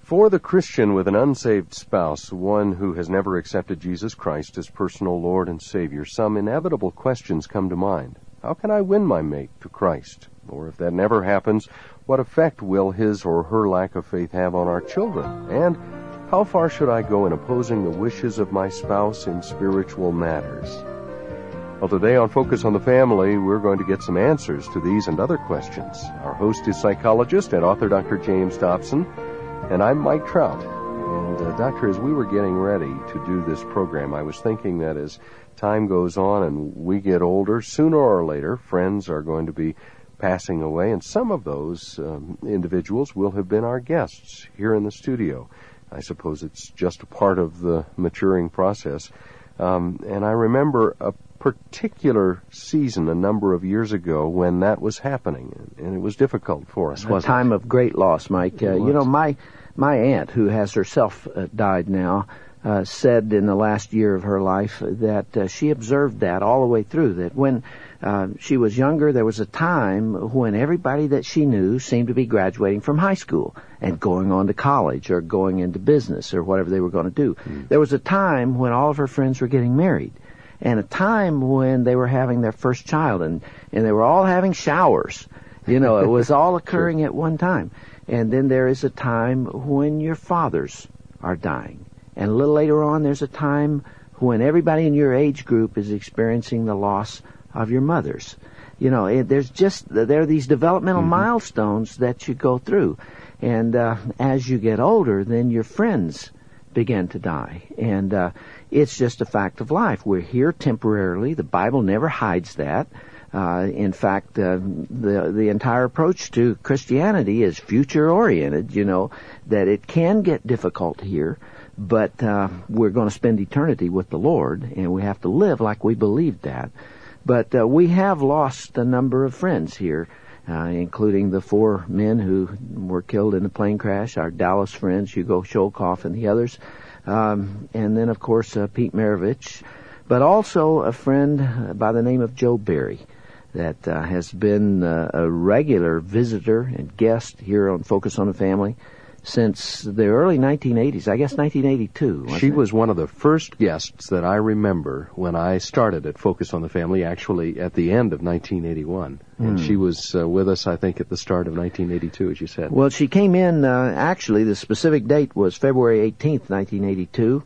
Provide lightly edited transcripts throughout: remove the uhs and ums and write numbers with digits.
For the Christian with an unsaved spouse, one who has never accepted Jesus Christ as personal Lord and Savior, some inevitable questions come to mind. How can I win my mate to Christ? Or if that never happens, what effect will his or her lack of faith have on our children? And how far should I go in opposing the wishes of my spouse in spiritual matters? Well, today on Focus on the Family, we're going to get some answers to these and other questions. Our host is psychologist and author Dr. James Dobson, and I'm Mike Trout. And, Doctor, as we were getting ready to do this program, I was thinking that as time goes on and we get older, sooner or later, friends are going to be passing away, and some of those individuals will have been our guests here in the studio. I suppose it's just a part of the maturing process. And I remember a particular season a number of years ago when that was happening, and it was difficult for us, wasn't it? A time of great loss, Mike. You know, my aunt, who has herself died now, said in the last year of her life that she observed that all the way through, that when she was younger, there was a time when everybody that she knew seemed to be graduating from high school and going on to college or going into business or whatever they were going to do. There was a time when all of her friends were getting married, and a time when they were having their first child, and they were all having showers. You know, it was all occurring at one time. And then there is a time when your fathers are dying. And a little later on, there's a time when everybody in your age group is experiencing the loss of your mothers. You know, there are these developmental milestones that you go through. And as you get older, then your friends begin to die. And it's just a fact of life. We're here temporarily. The Bible never hides that. In fact, the entire approach to Christianity is future-oriented, you know, that it can get difficult here, but we're going to spend eternity with the Lord, and we have to live like we believe that. But we have lost a number of friends here, including the 4 men who were killed in the plane crash, our Dallas friends, Hugo Sholkoff and the others, and then, of course, Pete Maravich, but also a friend by the name of Joe Berry that has been a regular visitor and guest here on Focus on the Family since the early 1980s, I guess 1982. She was one of the first guests that I remember when I started at Focus on the Family, actually at the end of 1981. And she was with us, I think, at the start of 1982, as you said. Well, she came in, actually, the specific date was February 18th, 1982,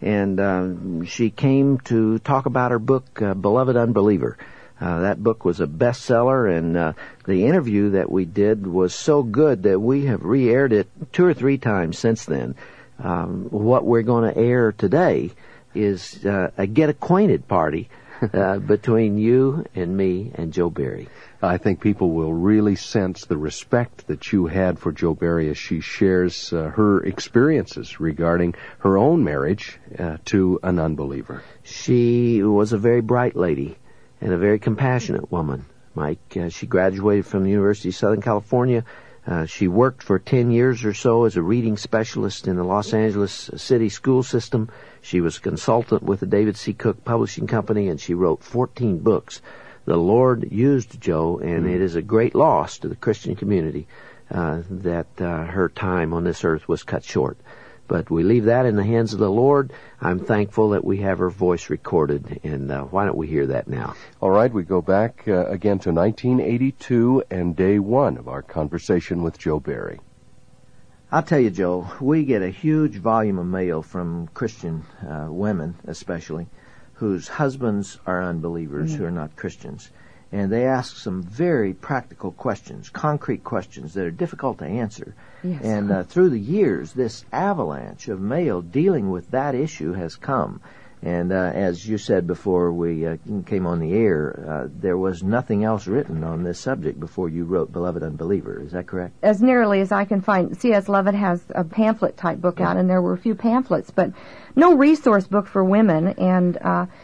and she came to talk about her book, Beloved Unbeliever. That book was a bestseller, and the interview that we did was so good that we have re-aired it 2 or 3 times since then. What we're going to air today is a get-acquainted party between you and me and Joe Berry. I think people will really sense the respect that you had for Joe Berry as she shares her experiences regarding her own marriage to an unbeliever. She was a very bright lady and a very compassionate woman, Mike. She graduated from the University of Southern California. She worked for 10 years or so as a reading specialist in the Los Angeles City school system. She was a consultant with the David C. Cook Publishing Company, and she wrote 14 books. The Lord used Joe, and it is a great loss to the Christian community that her time on this earth was cut short. But we leave that in the hands of the Lord. I'm thankful that we have her voice recorded, and why don't we hear that now? All right, we go back again to 1982 and day 1 of our conversation with Joe Berry. I'll tell you, Joe, we get a huge volume of mail from Christian women, especially, whose husbands are unbelievers who are not Christians. And they ask some very practical questions, concrete questions that are difficult to answer. Yes. And through the years, this avalanche of mail dealing with that issue has come. And as you said before we came on the air, there was nothing else written on this subject before you wrote Beloved Unbeliever. Is that correct? As nearly as I can find, C.S. Levitt has a pamphlet-type book out, and there were a few pamphlets, but no resource book for women. And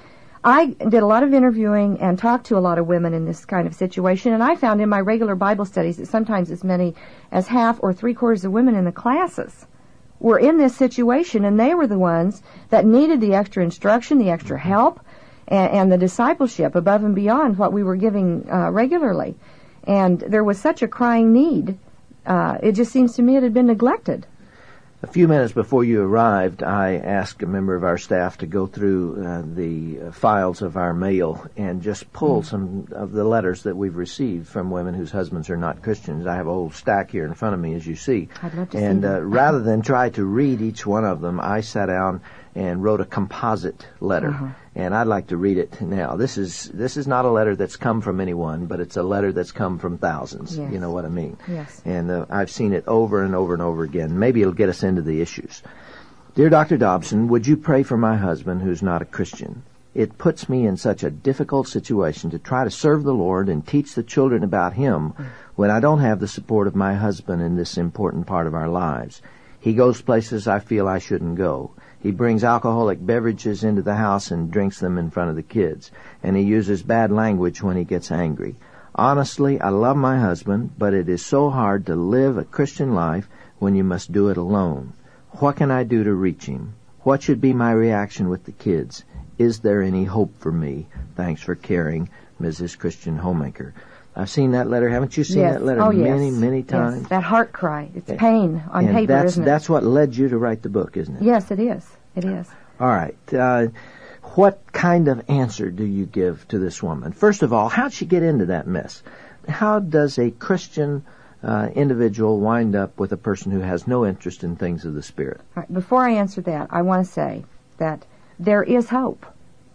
I did a lot of interviewing and talked to a lot of women in this kind of situation, and I found in my regular Bible studies that sometimes as many as half or 3/4 of women in the classes were in this situation, and they were the ones that needed the extra instruction, the extra help, and the discipleship above and beyond what we were giving regularly. And there was such a crying need. It just seems to me it had been neglected. A few minutes before you arrived, I asked a member of our staff to go through the files of our mail and just pull some of the letters that we've received from women whose husbands are not Christians. I have a whole stack here in front of me, as you see. I'd love to and see that. Rather than try to read each one of them, I sat down and wrote a composite letter. And I'd like to read it now. This is not a letter that's come from anyone, but it's a letter that's come from thousands. Yes. You know what I mean? Yes. And I've seen it over and over and over again. Maybe it'll get us into the issues. Dear Dr. Dobson, would you pray for my husband who's not a Christian? It puts me in such a difficult situation to try to serve the Lord and teach the children about Him when I don't have the support of my husband in this important part of our lives. He goes places I feel I shouldn't go. He brings alcoholic beverages into the house and drinks them in front of the kids. And he uses bad language when he gets angry. Honestly, I love my husband, but it is so hard to live a Christian life when you must do it alone. What can I do to reach him? What should be my reaction with the kids? Is there any hope for me? Thanks for caring, Mrs. Christian Homemaker. I've seen that letter. Haven't you seen that letter many times? Yes, that heart cry. It's pain on paper, isn't it? That's what led you to write the book, isn't it? Yes, it is. It is. All right. What kind of answer do you give to this woman? First of all, how'd she get into that mess? How does a Christian individual wind up with a person who has no interest in things of the Spirit? All right, before I answer that, I want to say that there is hope.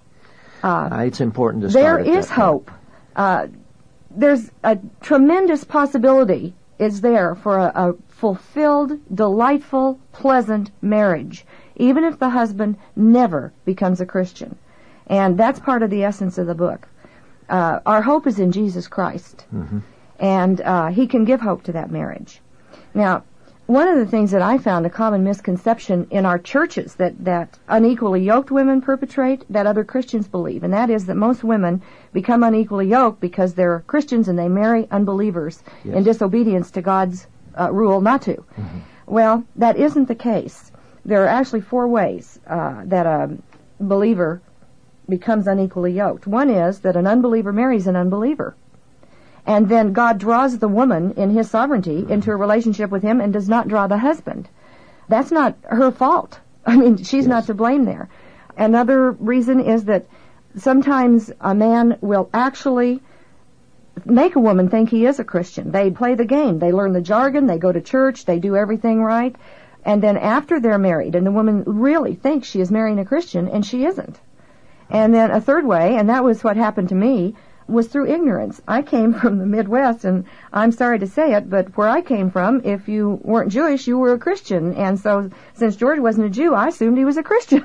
It's important to start There is hope. There's a tremendous possibility is there for a fulfilled, delightful, pleasant marriage, even if the husband never becomes a Christian. And that's part of the essence of the book. Our hope is in Jesus Christ. And He can give hope to that marriage. Now, one of the things that I found a common misconception in our churches that unequally yoked women perpetrate, that other Christians believe, and that is that most women become unequally yoked because they're Christians and they marry unbelievers in disobedience to God's rule not to. Well, that isn't the case. There are actually 4 ways that a believer becomes unequally yoked. One is that an unbeliever marries an unbeliever. And then God draws the woman in His sovereignty into a relationship with Him and does not draw the husband. That's not her fault. I mean, she's not to blame there. Another reason is that sometimes a man will actually make a woman think he is a Christian. They play the game. They learn the jargon. They go to church. They do everything right. And then after they're married, and the woman really thinks she is marrying a Christian, and she isn't. And then a third way, and that was what happened to me, was through ignorance. I came from the Midwest, and I'm sorry to say it, but where I came from, if you weren't Jewish, you were a Christian. And so, since George wasn't a Jew, I assumed he was a Christian.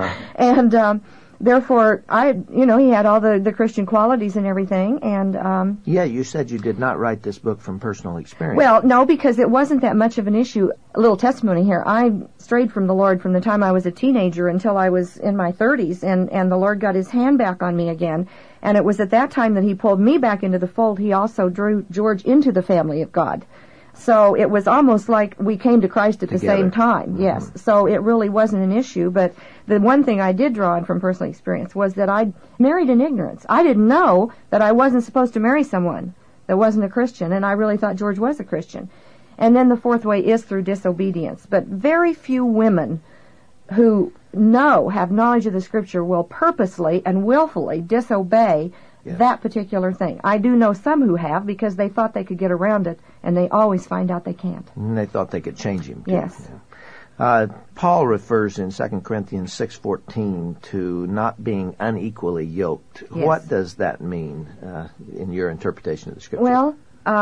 And therefore, he had all the Christian qualities and everything. And you said you did not write this book from personal experience. Well, no, because it wasn't that much of an issue. A little testimony here. I strayed from the Lord from the time I was a teenager until I was in my 30s, and the Lord got His hand back on me again. And it was at that time that He pulled me back into the fold. He also drew George into the family of God. So it was almost like we came to Christ at the same time. Yes. So it really wasn't an issue. But the one thing I did draw on from personal experience was that I married in ignorance. I didn't know that I wasn't supposed to marry someone that wasn't a Christian, and I really thought George was a Christian. And then the fourth way is through disobedience. But very few women who have knowledge of the Scripture will purposely and willfully disobey that particular thing. I do know some who have because they thought they could get around it, and they always find out they can't. And they thought they could change him. Yes. Paul refers in 2 Corinthians 6:14 to not being unequally yoked. Yes. What does that mean in your interpretation of the Scripture? Well,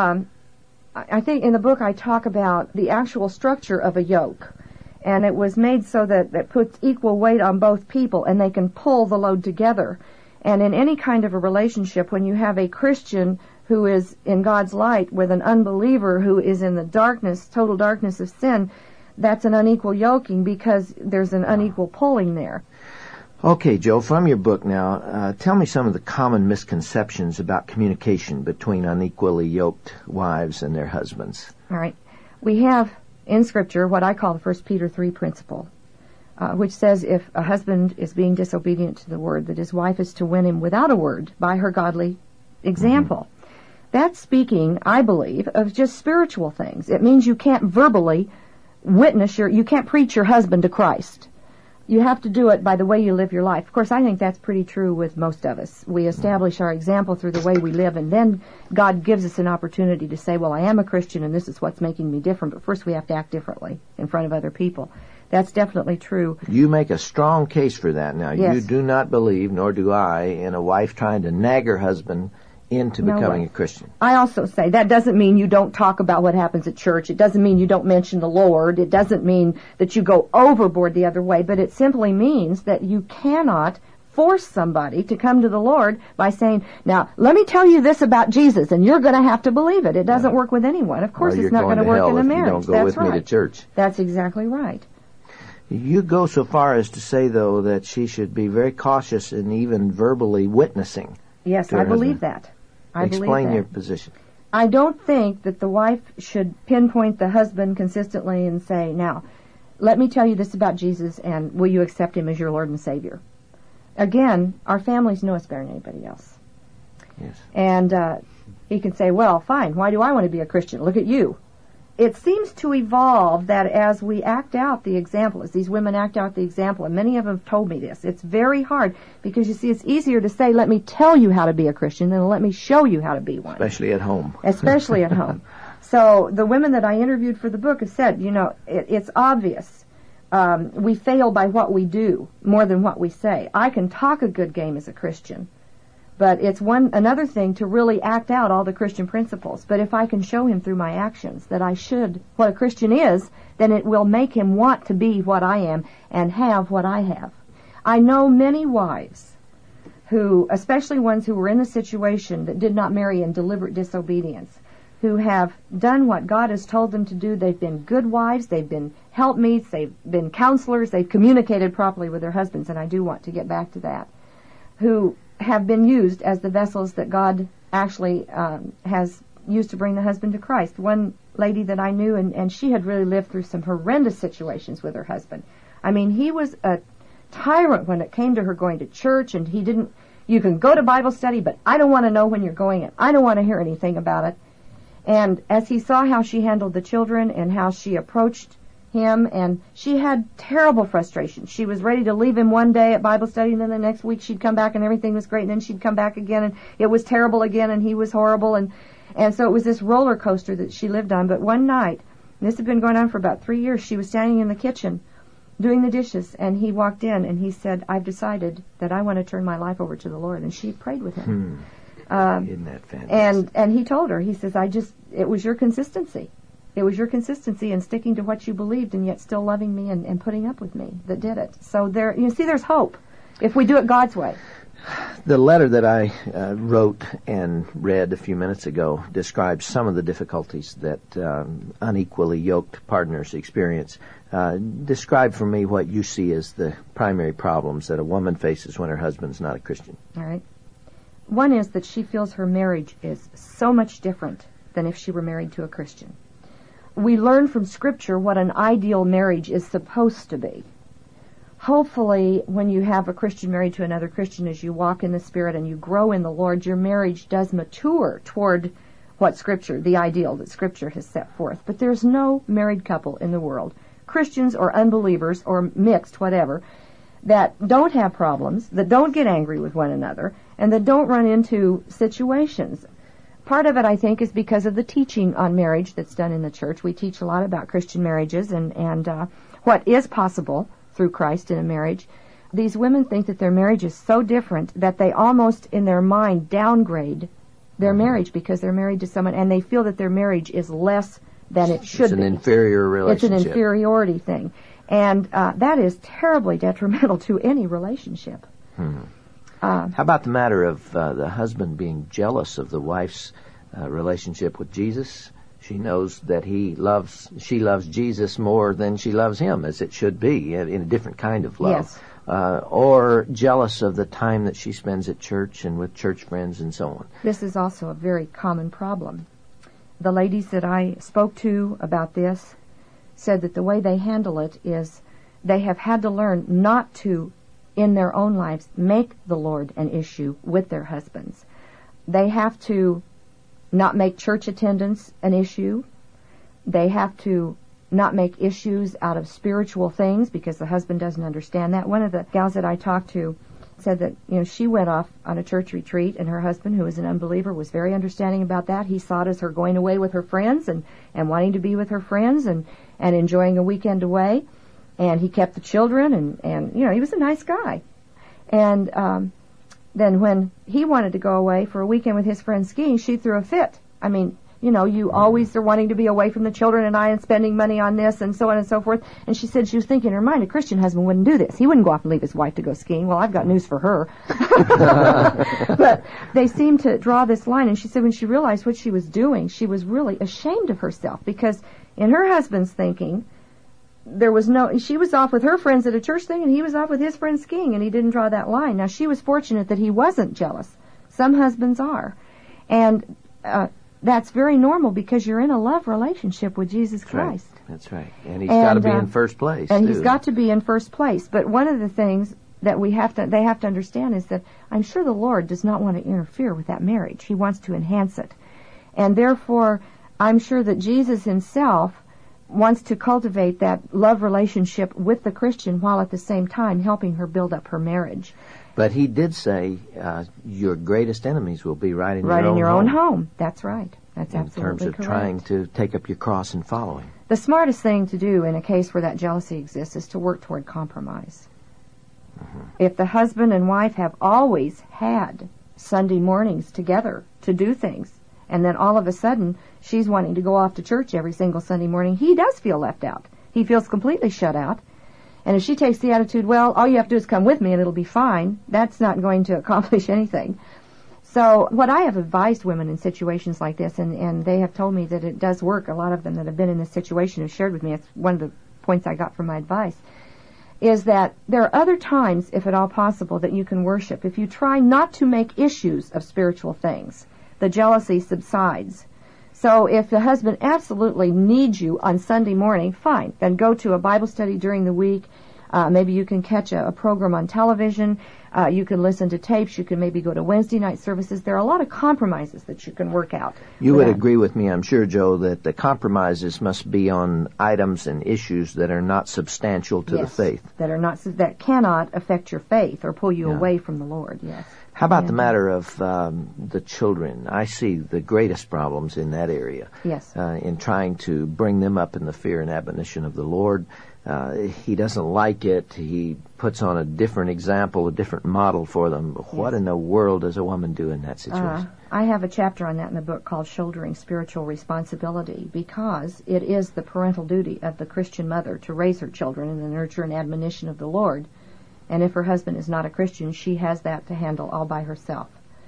I think in the book I talk about the actual structure of a yoke. And it was made so that it puts equal weight on both people and they can pull the load together. And in any kind of a relationship, when you have a Christian who is in God's light with an unbeliever who is in the darkness, total darkness of sin, that's an unequal yoking because there's an unequal pulling there. Okay, Joe, from your book now, tell me some of the common misconceptions about communication between unequally yoked wives and their husbands. All right. We have in Scripture what I call the 1 Peter 3 principle, which says if a husband is being disobedient to the word, that his wife is to win him without a word by her godly example. That's speaking, I believe, of just spiritual things. It means you can't verbally you can't preach your husband to Christ. You have to do it by the way you live your life. Of course, I think that's pretty true with most of us. We establish our example through the way we live, and then God gives us an opportunity to say, well, I am a Christian, and this is what's making me different, but first we have to act differently in front of other people. That's definitely true. You make a strong case for that now. Yes. You do not believe, nor do I, in a wife trying to nag her husband into becoming a Christian. I also say that doesn't mean you don't talk about what happens at church. It doesn't mean you don't mention the Lord. It doesn't mean that you go overboard the other way, but it simply means that you cannot force somebody to come to the Lord by saying, now, let me tell you this about Jesus, and you're going to have to believe it. It doesn't work with anyone. Of course, it's not going to work in a marriage. You don't go with me to church. That's exactly right. You go so far as to say, though, that she should be very cautious in even verbally witnessing. Yes, I believe that. Explain your position. I don't think that the wife should pinpoint the husband consistently and say, now, let me tell you this about Jesus, and will you accept him as your Lord and Savior? Again, our families know us better than anybody else. Yes. And he can say, well, fine, why do I want to be a Christian? Look at you. It seems to evolve that as we act out the example, as these women act out the example, and many of them have told me this, it's very hard because, you see, it's easier to say, let me tell you how to be a Christian than let me show you how to be one. Especially at home. Especially at home. So the women that I interviewed for the book have said, it's obvious. We fail by what we do more than what we say. I can talk a good game as a Christian, but it's another thing to really act out all the Christian principles. But if I can show him through my actions that I should, what a Christian is, then it will make him want to be what I am and have what I have. I know many wives who, especially ones who were in the situation that did not marry in deliberate disobedience, who have done what God has told them to do. They've been good wives, they've been helpmeets, they've been counselors, they've communicated properly with their husbands, and I do want to get back to that, who have been used as the vessels that God actually has used to bring the husband to Christ. One lady that I knew, and she had really lived through some horrendous situations with her husband. I mean, he was a tyrant when it came to her going to church, and you can go to Bible study, but I don't want to know when you're going, and I don't want to hear anything about it. And as he saw how she handled the children and how she approached him, and she had terrible frustration. She was ready to leave him one day at Bible study, and then the next week she'd come back and everything was great, and then she'd come back again and it was terrible again and he was horrible, and so it was this roller coaster that she lived on. But one night, and this had been going on for about 3 years, she was standing in the kitchen doing the dishes, and he walked in and he said, I've decided that I want to turn my life over to the Lord, and she prayed with him. Isn't that fantastic? And he told her, he says, it was your consistency. It was your consistency in sticking to what you believed and yet still loving me and putting up with me that did it. So there's hope if we do it God's way. The letter that I wrote and read a few minutes ago describes some of the difficulties that unequally yoked partners experience. Describe for me what you see as the primary problems that a woman faces when her husband's not a Christian. All right. One is that she feels her marriage is so much different than if she were married to a Christian. We learn from Scripture what an ideal marriage is supposed to be. Hopefully, when you have a Christian married to another Christian, as you walk in the Spirit and you grow in the Lord, your marriage does mature toward what Scripture, the ideal that Scripture has set forth. But there's no married couple in the world, Christians or unbelievers or mixed, whatever, that don't have problems, that don't get angry with one another, and that don't run into situations. Part of it, I think, is because of the teaching on marriage that's done in the church. We teach a lot about Christian marriages and what is possible through Christ in a marriage. These women think that their marriage is so different that they almost, in their mind, downgrade their marriage because they're married to someone, and they feel that their marriage is less than it should be. It's an inferior relationship. It's an inferiority thing. And that is terribly detrimental to any relationship. How about the matter of the husband being jealous of the wife's relationship with Jesus? She knows that she loves Jesus more than she loves him, as it should be, in a different kind of love. Yes. Or jealous of the time that she spends at church and with church friends and so on. This is also a very common problem. The ladies that I spoke to about this said that the way they handle it is they have had to learn not to, in their own lives, make the Lord an issue with their husbands. They have to not make church attendance an issue. They have to not make issues out of spiritual things because the husband doesn't understand that. One of the gals that I talked to said that, she went off on a church retreat, and her husband, who was an unbeliever, was very understanding about that. He saw it as her going away with her friends and wanting to be with her friends and enjoying a weekend away. And he kept the children, and he was a nice guy. And then when he wanted to go away for a weekend with his friends skiing, she threw a fit. I mean, you always are wanting to be away from the children and spending money on this and so on and so forth. And she said she was thinking in her mind, a Christian husband wouldn't do this. He wouldn't go off and leave his wife to go skiing. Well, I've got news for her. But they seemed to draw this line, and she said when she realized what she was doing, she was really ashamed of herself, because in her husband's thinking, she was off with her friends at a church thing, and he was off with his friends skiing, and he didn't draw that line. Now, she was fortunate that he wasn't jealous. Some husbands are. And that's very normal, because you're in a love relationship with Jesus Christ. That's right. And he's got to be in first place, and he's got to be in first place. But one of the things that they have to understand is that I'm sure the Lord does not want to interfere with that marriage. He wants to enhance it. And therefore, I'm sure that Jesus himself wants to cultivate that love relationship with the Christian while at the same time helping her build up her marriage. But he did say your greatest enemies will be right in your own home. That's right. That's absolutely correct. In terms of trying to take up your cross and follow him. The smartest thing to do in a case where that jealousy exists is to work toward compromise. Mm-hmm. If the husband and wife have always had Sunday mornings together to do things, and then all of a sudden she's wanting to go off to church every single Sunday morning, he does feel left out. He feels completely shut out. And if she takes the attitude, well, all you have to do is come with me and it'll be fine, that's not going to accomplish anything. So what I have advised women in situations like this, and they have told me that it does work, a lot of them that have been in this situation have shared with me, it's one of the points I got from my advice, is that there are other times, if at all possible, that you can worship. If you try not to make issues of spiritual things, the jealousy subsides. So if the husband absolutely needs you on Sunday morning, fine. Then go to a Bible study during the week. Maybe you can catch a program on television. You can listen to tapes. You can maybe go to Wednesday night services. There are a lot of compromises that you can work out. You would agree with me, I'm sure, Joe, that the compromises must be on items and issues that are not substantial to the faith. That cannot affect your faith or pull you away from the Lord, yes. How about the matter of the children? I see the greatest problems in that area. Yes. In trying to bring them up in the fear and admonition of the Lord. He doesn't like it. He puts on a different example, a different model for them. Yes. What in the world does a woman do in that situation? I have a chapter on that in the book called Shouldering Spiritual Responsibility, because it is the parental duty of the Christian mother to raise her children in the nurture and admonition of the Lord. And if her husband is not a Christian, she has that to handle all by herself.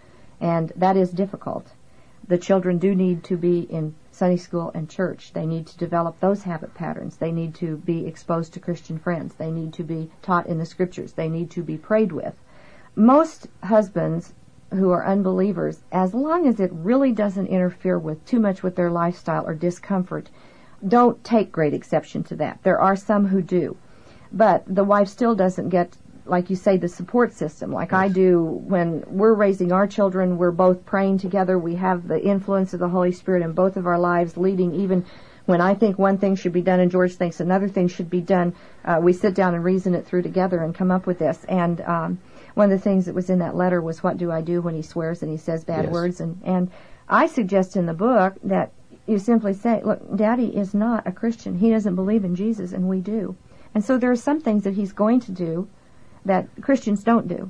And that is difficult. The children do need to be in Sunday school and church. They need to develop those habit patterns. They need to be exposed to Christian friends. They need to be taught in the Scriptures. They need to be prayed with. Most husbands who are unbelievers, as long as it really doesn't interfere with too much with their lifestyle or discomfort, don't take great exception to that. There are some who do. But the wife still doesn't get, like you say, the support system. Like I do when we're raising our children, we're both praying together. We have the influence of the Holy Spirit in both of our lives, leading even when I think one thing should be done and George thinks another thing should be done. We sit down and reason it through together and come up with this. And one of the things that was in that letter was, what do I do when he swears and he says bad words? And I suggest in the book that you simply say, look, Daddy is not a Christian. He doesn't believe in Jesus, and we do. And so there are some things that he's going to do that Christians don't do.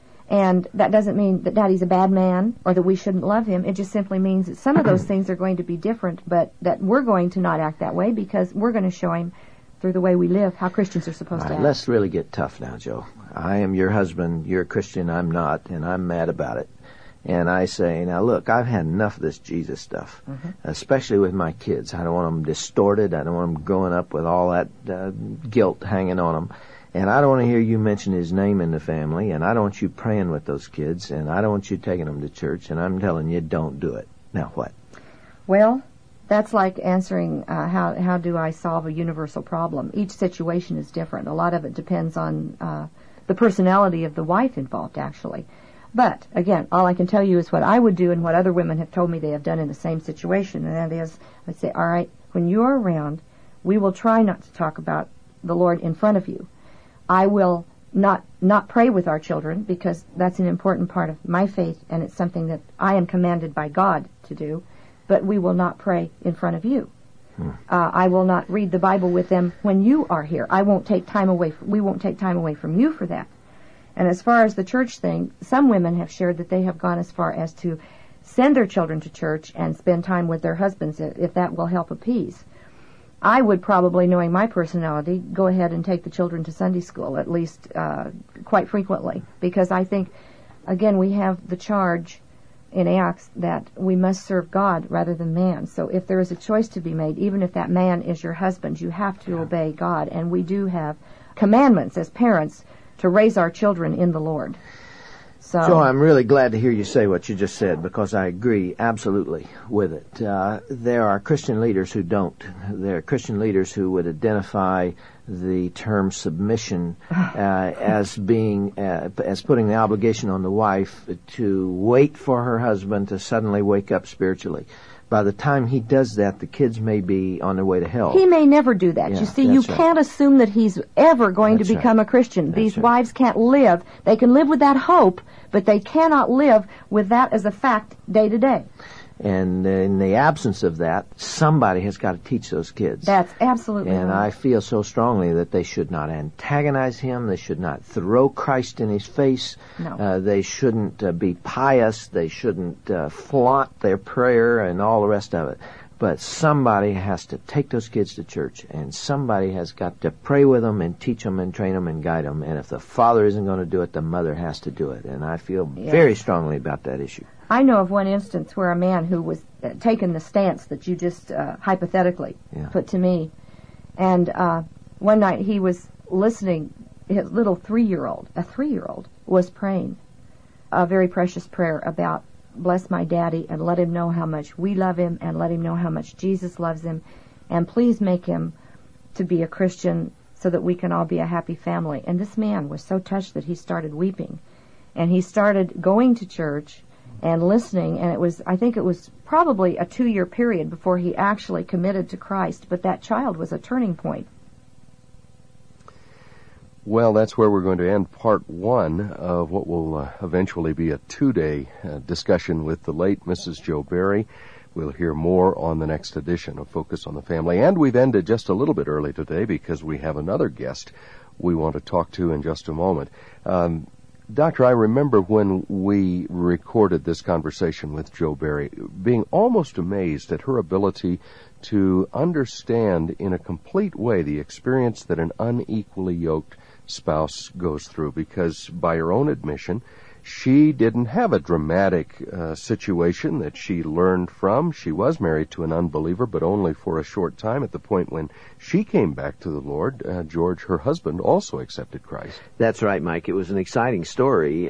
And that doesn't mean that Daddy's a bad man or that we shouldn't love him. It just simply means that some of those things are going to be different, but that we're going to not act that way because we're going to show him through the way we live how Christians are supposed to act. Let's really get tough now, Joe. I am your husband, you're a Christian, I'm not, and I'm mad about it. And I say, now look, I've had enough of this Jesus stuff, especially with my kids. I don't want them distorted. I don't want them growing up with all that guilt hanging on them. And I don't want to hear you mention his name in the family, and I don't want you praying with those kids, and I don't want you taking them to church, and I'm telling you, don't do it. Now what? Well, that's like answering how do I solve a universal problem. Each situation is different. A lot of it depends on the personality of the wife involved, actually. But, again, all I can tell you is what I would do and what other women have told me they have done in the same situation, and that is, I'd say, all right, when you're around, We will try not to talk about the Lord in front of you. I will not pray with our children, because that's an important part of my faith, and it's something that I am commanded by God to do, but we will not pray in front of you. I will not read the Bible with them when you are here. We won't take time away from you for that. And as far as the church thing, some women have shared that they have gone as far as to send their children to church and spend time with their husbands, if that will help appease. I would probably, knowing my personality, go ahead and take the children to Sunday school, at least quite frequently, because I think, again, we have the charge in Acts that we must serve God rather than man. So if there is a choice to be made, even if that man is your husband, you have to obey God. And we do have commandments as parents to raise our children in the Lord. So I'm really glad to hear you say what you just said, because I agree absolutely with it. There are Christian leaders who don't. There are Christian leaders who would identify the term submission as being as putting the obligation on the wife to wait for her husband to suddenly wake up spiritually. By the time he does that, the kids may be on their way to hell. He may never do that. Yeah, you see, you can't assume that he's ever going to become a Christian. These wives can't live. They can live with that hope, but they cannot live with that as a fact day to day. And in the absence of that, somebody has got to teach those kids. That's absolutely right. And I feel so strongly that they should not antagonize him. They should not throw Christ in his face. No. They shouldn't be pious. They shouldn't flaunt their prayer and all the rest of it. But somebody has to take those kids to church, and somebody has got to pray with them and teach them and train them and guide them. And if the father isn't going to do it, the mother has to do it. And I feel very strongly about that issue. I know of one instance where a man who was taking the stance that you just hypothetically put to me, and one night he was listening, his little 3-year-old was praying a very precious prayer about, bless my daddy and let him know how much we love him and let him know how much Jesus loves him, and please make him to be a Christian so that we can all be a happy family. And this man was so touched that he started weeping, and he started going to church and listening, and I think it was probably a 2-year period before he actually committed to Christ, but that child was a turning point. Well, that's where we're going to end part 1 of what will eventually be a 2-day discussion with the late Mrs. Jo Berry. We'll hear more on the next edition of Focus on the Family. And we've ended just a little bit early today because we have another guest we want to talk to in just a moment. Doctor, I remember when we recorded this conversation with Jo Berry, being almost amazed at her ability to understand in a complete way the experience that an unequally yoked spouse goes through, because by her own admission, she didn't have a dramatic situation that she learned from. She was married to an unbeliever, but only for a short time. At the point when she came back to the Lord, George, her husband, also accepted Christ. That's right, Mike. It was an exciting story.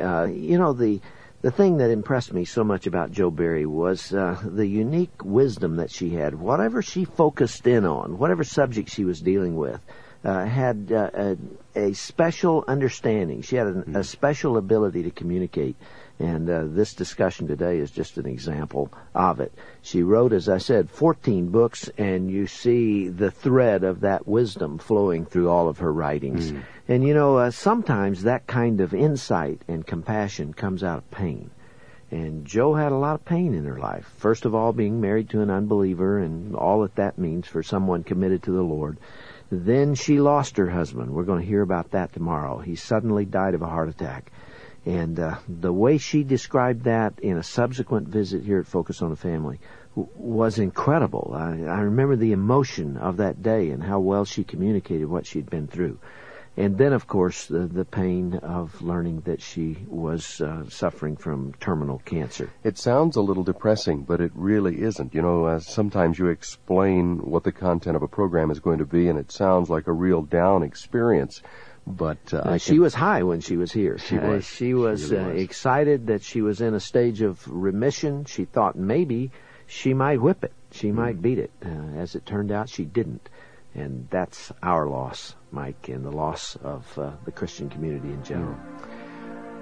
The thing that impressed me so much about Jo Berry was the unique wisdom that she had. Whatever she focused in on, whatever subject she was dealing with, had a special understanding. She had a special ability to communicate, and this discussion today is just an example of it. She wrote, as I said, 14 books, and you see the thread of that wisdom flowing through all of her writings. And, sometimes that kind of insight and compassion comes out of pain. And Jo had a lot of pain in her life. First of all, being married to an unbeliever and all that means for someone committed to the Lord. Then she lost her husband. We're going to hear about that tomorrow. He suddenly died of a heart attack. And the way she described that in a subsequent visit here at Focus on the Family was incredible. I remember the emotion of that day and how well she communicated what she'd been through. And then, of course, the pain of learning that she was suffering from terminal cancer. It sounds a little depressing, but it really isn't. Sometimes you explain what the content of a program is going to be, and it sounds like a real down experience. But she was high when she was here. She was. She was excited that she was in a stage of remission. She thought maybe she might whip it. She might beat it. As it turned out, she didn't. And that's our loss, Mike, and the loss of the Christian community in general.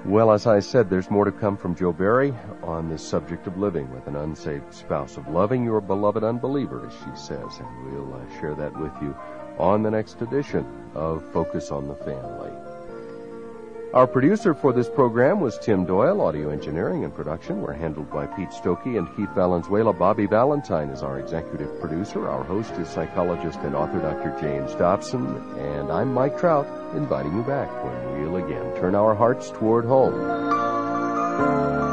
Well, as I said, there's more to come from Jo Berry on this subject of living with an unsaved spouse, of loving your beloved unbeliever, as she says, and we'll share that with you on the next edition of Focus on the Family. Our producer for this program was Tim Doyle. Audio engineering and production were handled by Pete Stokey and Keith Valenzuela. Bobby Valentine is our executive producer. Our host is psychologist and author Dr. James Dobson. And I'm Mike Trout, inviting you back when we'll again turn our hearts toward home.